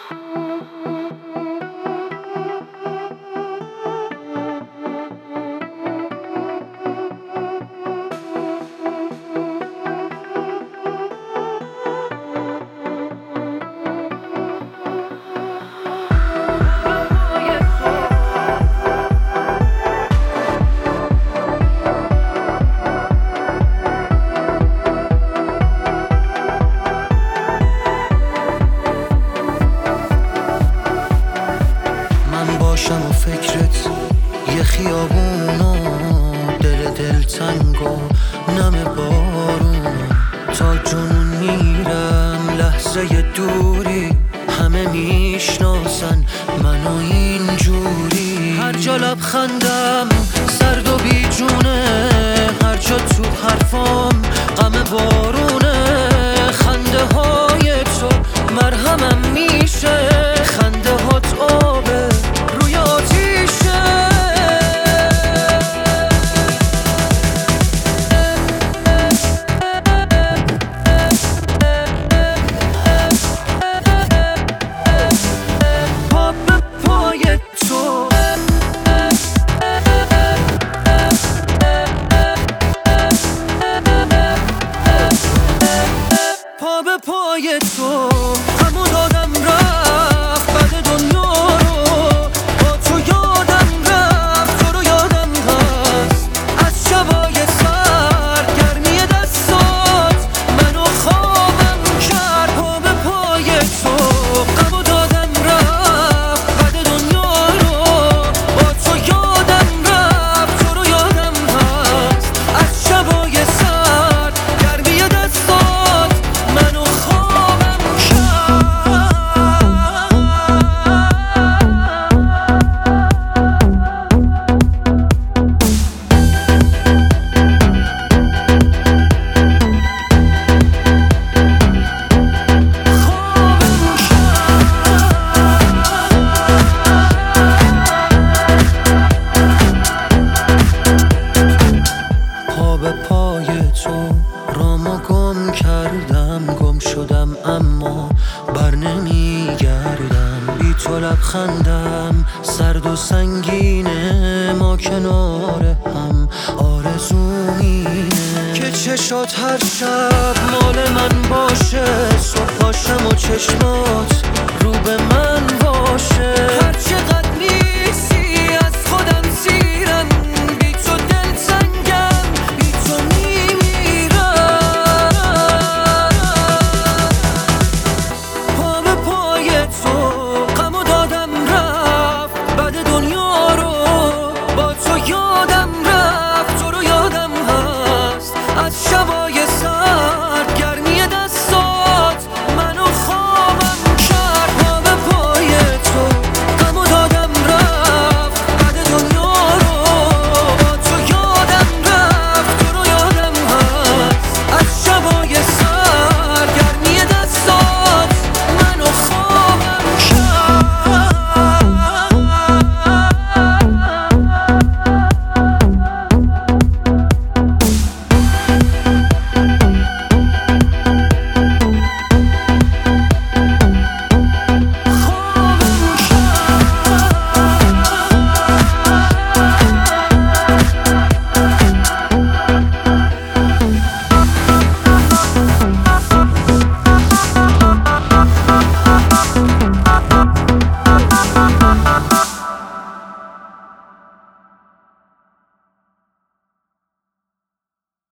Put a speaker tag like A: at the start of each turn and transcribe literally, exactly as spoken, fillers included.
A: و فکرت یه خیابونو، دل دل تنگو نم بارونو، تا جنون میرم لحظه دوری، همه میشناسن منو اینجوری. هر جا لبخندم سرد و بیجونه، هر جا تو حرفام غم بارونه. خنده های تو مرهمم میشه، خنده هات آبه روی آتیشه. پا به پای تو، پا به پای تو، همو دادم رفت بعد دنیا رو، با تو یادم رفت، تو رو یادم هست. از شبای سر گرمی دستات منو خوابم کرد. پا به پای تو، همو دادم رفت بعد دنیا رو، با تو یادم رفت، تو رو یادم هست. از شبای سر گرمی دستات منو خوابم کرد. پا به پای تو رامو گم کردم، گم شدم اما بر نمیگردم. بی تو لبخندم سرد و سنگینه، ما کنار هم آرزو مینه. که چشات هر شب مال من باشه، صبح پاشم و چشمات